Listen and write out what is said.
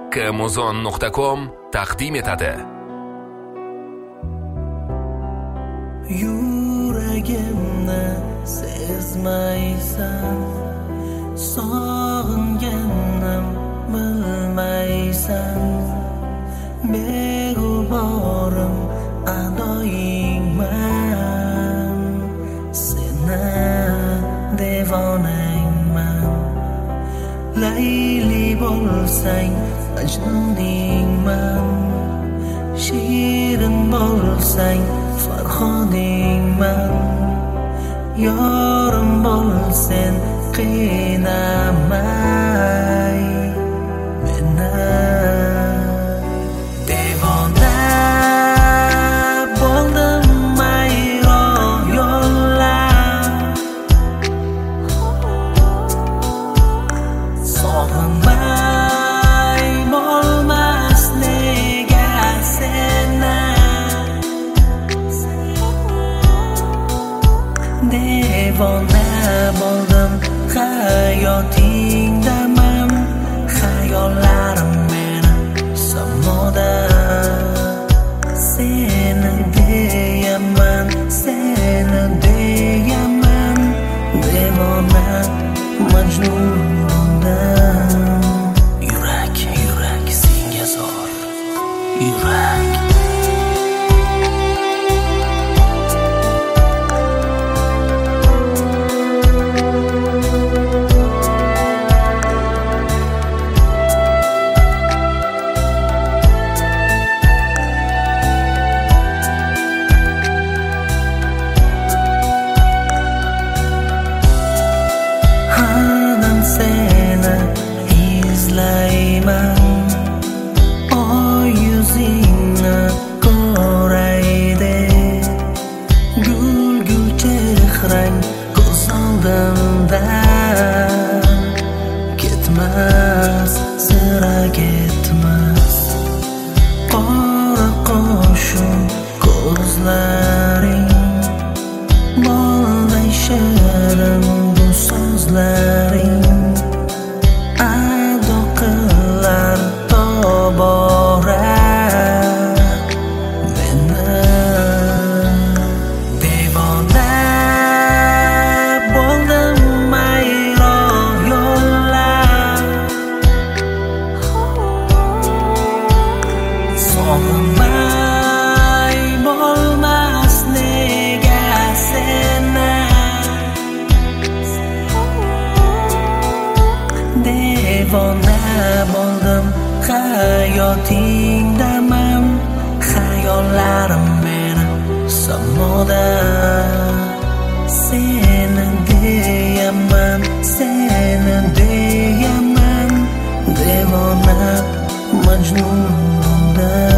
kmuzon.com taqdim etadi. Yuragimni sezmaysan, sog'inganim bilmaysan, beg'uborim adoyingman, seni devonangman. Layli bo'lsang majnuningman, shirin bo'lsang farhodingman. Yorim bo'lsen qiynamay meni. Devona bo'ldim mayroq yo'llar, sog'inmay bo'lmas nega seni. Devona bo'ldim hayotingdaman, xayollarim meni samoda. Seni deyaman, seni deyaman, devona majnunimdan. Yurak, yurak senga zor, yurak. Seni izlayman, oy yuzingni ko'rayde, gul chehrang ko'z oldimda. Ketmas, sira ketmas, qora qoshim ko'zlaring, bolday shirin bu so'zlaring. Ado qilar tobora meni. Devona bo'ldim mayroq yo'llar, sog'inmay bo'lmas nega seni. Devona bo'ldim hayotingdaman, xayollarim meni samoda. Seni deyaman, seni deyaman, devona majnunimdan.